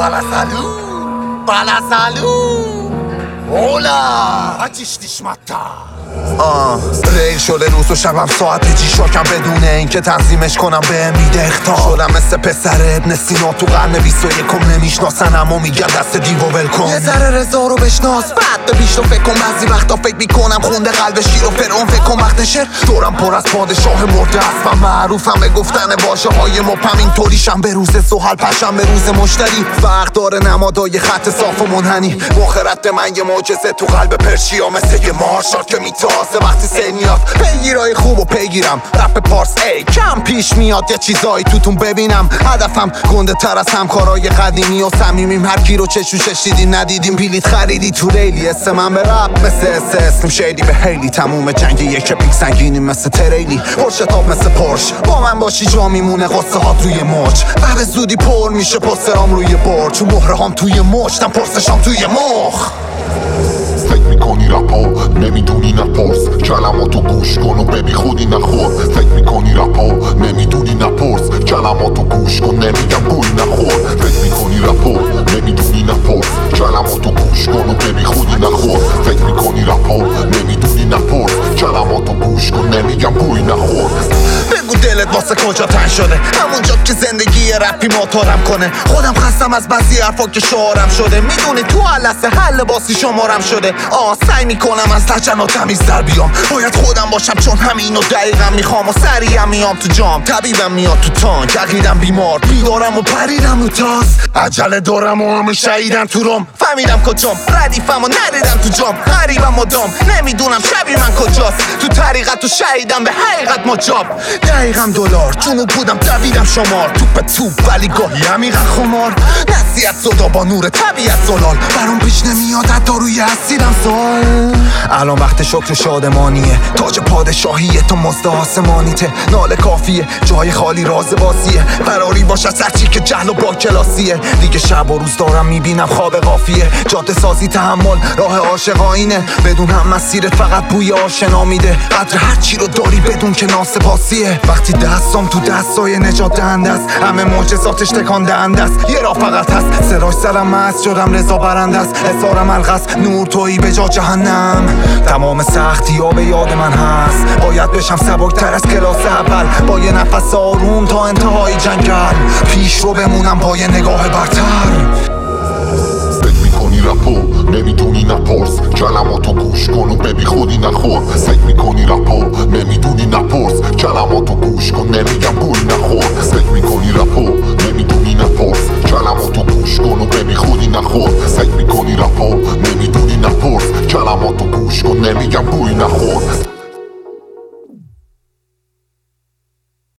Hola! Ateşli şmatta ریل شده روز و شبم ساعت جی شاکم بدون اینکه تنظیمش کنم به میده اختا شدم مثل پسر ابن سینا تو قرن 21 نمیشناسنم و میگم دست دیو ول کن یه ذره رضا رو بشناس بعد به پیش رو فکر کن بعضی وقتا فکر میکنم خونده قلب شیر و فرعون فکر کن وقت شعر دورم پر از پادشاه مرده است و معروفم به گفتن واژه های مبهم اینطوریشم به روز سوحل پشم به روز مشتری فرق داره نمادای خط صاف و منحنی مخرت من یه معجزه تو قلب پرشیا مثل یه مارشال که میتازه وقتی سنیات پیگیرای خوب و پیگیرم رپ پارس ای کم پیش میاد یه چیزایی توتون ببینم هدفم گنده تر از همکارای قدیمی و صمیمیم هر کی رو چشوشش دیدین ندیدیم بلیط خریدی تو ریلی اسم من به رپ مثل اسم شیدی به هیلی تموم جنگ یک پیک سنگینی مثل تریلی پرشتاب مثل پرش با من باشی جا میمونه قصه هات روی مچ و به زودی پر میشه پسترام روی برج چون مهره هام توی مچتم پرسشام توی مخ فکر میکنی رپا نمیدونی نپرس کلماتو گوش کن و ببی خودی نخور فکر میکنی رپا نمیدونی نپرس کلماتو گوش کن نمیگم گوی نخور فکر میکنی رپا نمیدونی نپرس کلماتو گوش کن و ببی خودی نخور فکر میکنی رپا نمیدونی نپرس کلماتو گوش کن نمیگم گوی نخور بگو دلت واسه کجا تن شده همونجا که زندگی رپی موتورم کنه خودم خستم از بعضی حرفا که شعارم شده میدونی تو لحظه حل باسی شمارم شده سعی میکنم از لجن و تمیز در بیام باید خودم باشم چون همینو دقیقا میخوام و سریعم میام تو جام طبیبم میاد تو تانک عقیدم بیمار بیدارم و پریدم رو تاس عجله دارم و همه شهیدن تو روم فهمیدم کجام ردیفم و نریدم تو جام غریبم مدام نمیدونم شبیه من کجاست تو طریقت و شهیدم به حقیقت مجاب دقیقم دلار جنوب بودم دویدم شمار توپ ولی گاهی عمیقا خمار نصیحت صدا با نور طبیعت زلال برام پیش نمیاد حتی روی اسیدم سوال الان وقت شکر و شادمانیه تاج پادشاهیه تو مزد آسمانیته ناله کافیه جای خالی راز بازیه قراری باشه از هرچی که جهل و با کلاسیه دیگه شب و روز دارم میبینم خواب قافیه جاده سازی تحمل راه عاشقانه بدون هم مسیرت فقط بوی آشنا میده قدر هرچی رو داری بدون که ناسپاسیه وقتی دستم تو دستای نجات دهنده است همه معجزاتش تکان دهنده است یه راه فقط هست سراش سرم مست شدم رضا برنده است اظهارم الغاست نور تویی به جا جهنم تمام سختی ها به یاد من هست باید بشم سبکتر از کلاس اول با یه نفس آروم تا انتهای جنگل پیش رو بمونم با یه نگاه برتر فکر میکنی رپا نمیدونی نپرس کلماتو گوش کن و ببی خودی نخور فکر میکنی رپا نمیدونی نپرس کلماتو گوش کن نمیگم گوی نخور فکر میکنی رپا نمیدونی نپرس کلماتو گوش کن و ببی خودی نخور فکر میکنی رپا نمیدونی نپرس کلماتو گوش کن نمیگم گوی نخور